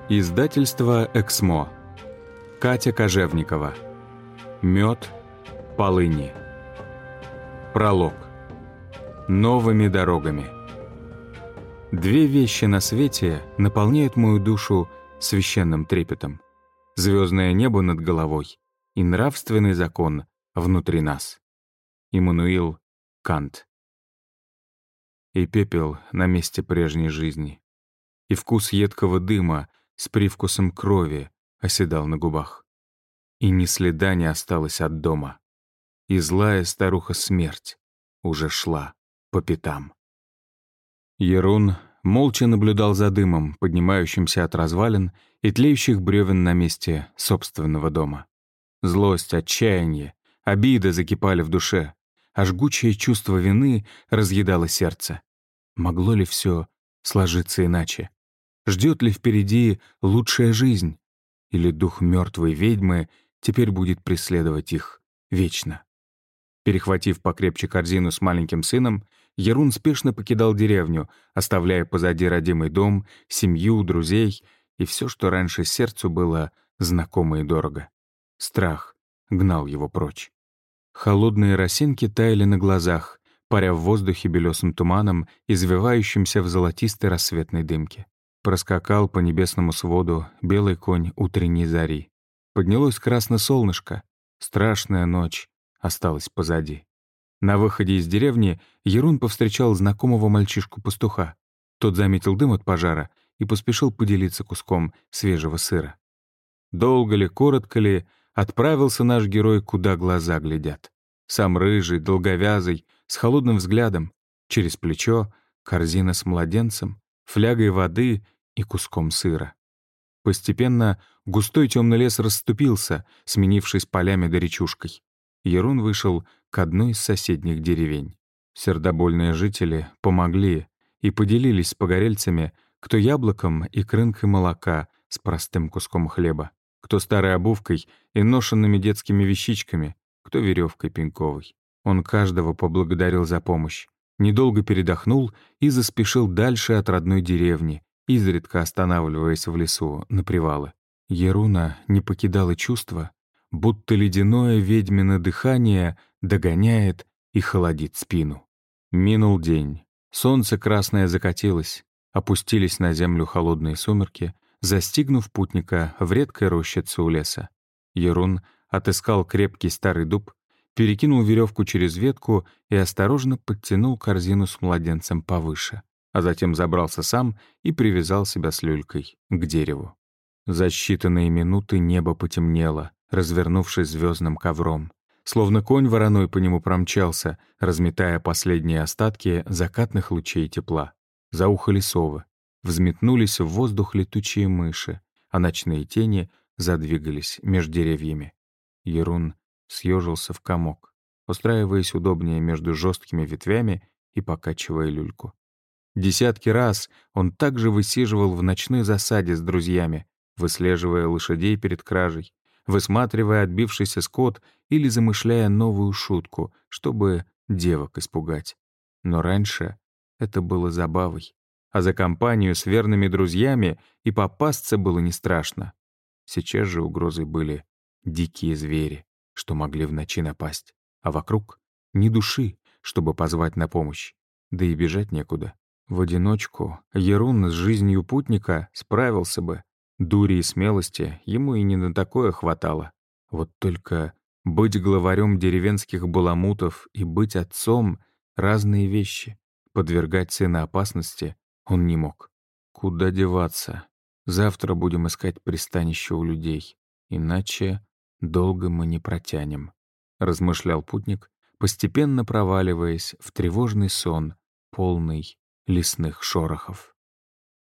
Издательство «Эксмо». Катя Кожевникова. Мед полыни. Пролог. Новыми дорогами. Две вещи на свете наполняют мою душу священным трепетом: звездное небо над головой и нравственный закон внутри нас. Иммануил Кант. И пепел на месте прежней жизни, и вкус едкого дыма с привкусом крови оседал на губах. И ни следа не осталось от дома, и злая старуха смерть уже шла по пятам. Ерун молча наблюдал за дымом, поднимающимся от развалин и тлеющих бревен на месте собственного дома. Злость, отчаяние, обида закипали в душе, а жгучее чувство вины разъедало сердце. Могло ли все сложиться иначе? Ждет ли впереди лучшая жизнь? Или дух мертвой ведьмы теперь будет преследовать их вечно? Перехватив покрепче корзину с маленьким сыном, Ерун спешно покидал деревню, оставляя позади родимый дом, семью, друзей и все, что раньше сердцу было знакомо и дорого. Страх гнал его прочь. Холодные росинки таяли на глазах, паря в воздухе белесым туманом, извивающимся в золотистой рассветной дымке. Проскакал по небесному своду белый конь утренней зари. Поднялось красное солнышко. Страшная ночь осталась позади. На выходе из деревни Ерун повстречал знакомого мальчишку-пастуха. Тот заметил дым от пожара и поспешил поделиться куском свежего сыра. Долго ли, коротко ли, отправился наш герой, куда глаза глядят. Сам рыжий, долговязый, с холодным взглядом, через плечо корзина с младенцем, флягой воды и куском сыра. Постепенно густой темный лес расступился, сменившись полями да речушкой. Ерун вышел к одной из соседних деревень. Сердобольные жители помогли и поделились с погорельцами, кто яблоком и крынкой молока с простым куском хлеба, кто старой обувкой и ношенными детскими вещичками, кто веревкой пеньковой. Он каждого поблагодарил за помощь, недолго передохнул и заспешил дальше от родной деревни, изредка останавливаясь в лесу на привалы. Еруна не покидало чувство, будто ледяное ведьмино дыхание догоняет и холодит спину. Минул день. Солнце красное закатилось, опустились на землю холодные сумерки, застигнув путника в редкой рощице у леса. Ерун отыскал крепкий старый дуб, перекинул веревку через ветку и осторожно подтянул корзину с младенцем повыше, а затем забрался сам и привязал себя с люлькой к дереву. За считанные минуты небо потемнело, развернувшись звездным ковром. Словно конь вороной по нему промчался, разметая последние остатки закатных лучей тепла. Заухали совы, взметнулись в воздух летучие мыши, а ночные тени задвигались меж деревьями. Ерун съежился в комок, устраиваясь удобнее между жесткими ветвями и покачивая люльку. Десятки раз он также высиживал в ночной засаде с друзьями, выслеживая лошадей перед кражей, высматривая отбившийся скот или замышляя новую шутку, чтобы девок испугать. Но раньше это было забавой, а за компанию с верными друзьями и попасться было не страшно. Сейчас же угрозой были дикие звери, что могли в ночи напасть, а вокруг ни души, чтобы позвать на помощь, да и бежать некуда. В одиночку Ерун с жизнью путника справился бы. Дури и смелости ему и не на такое хватало. Вот только быть главарем деревенских баламутов и быть отцом — разные вещи. Подвергать сына опасности он не мог. Куда деваться? Завтра будем искать пристанище у людей. Иначе долго мы не протянем, — размышлял путник, постепенно проваливаясь в тревожный сон, полный лесных шорохов.